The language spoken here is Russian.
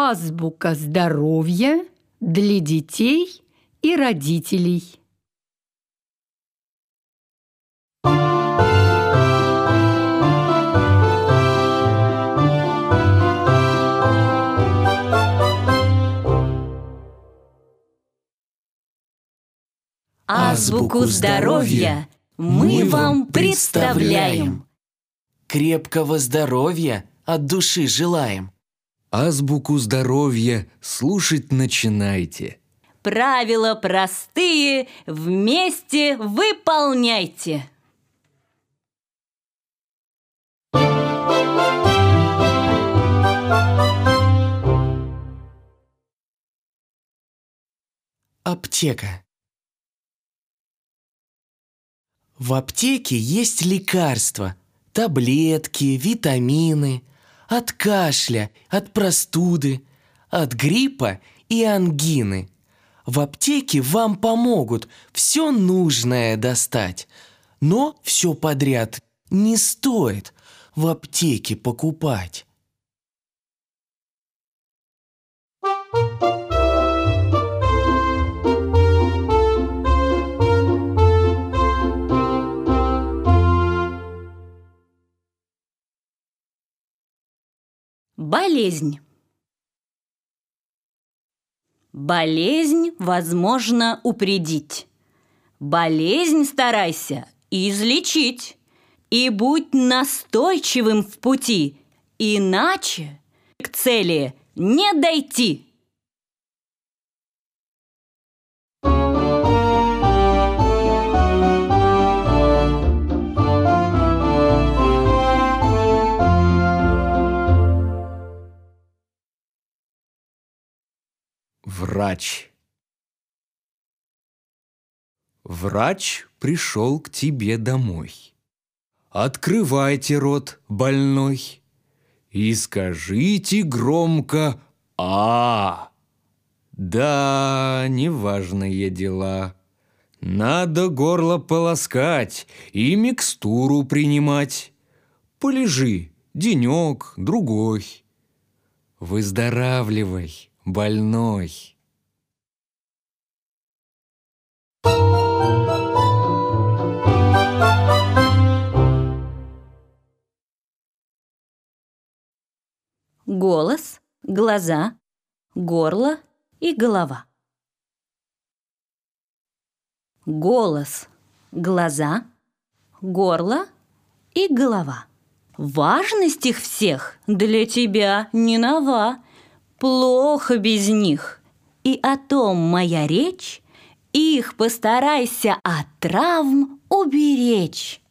Азбука здоровья для детей и родителей. Азбуку здоровья мы вам представляем. Крепкого здоровья от души желаем. Азбуку здоровья слушать начинайте. Правила простые вместе выполняйте. Аптека. В аптеке есть лекарства, таблетки, витамины от кашля, от простуды, от гриппа и ангины. В аптеке вам помогут все нужное достать, но все подряд не стоит в аптеке покупать. Болезнь. Болезнь возможно упредить. Болезнь старайся излечить. И будь настойчивым в пути, иначе к цели не дойти. Врач. Врач пришел к тебе домой. Открывайте рот, больной, и скажите громко «А». Да, неважные дела. Надо горло полоскать и микстуру принимать. Полежи денек, другой. Выздоравливай, больной. Голос, глаза, горло и голова. Голос, глаза, горло и голова. Важность их всех для тебя не нова. Плохо без них. И о том моя речь, их постарайся от травм уберечь.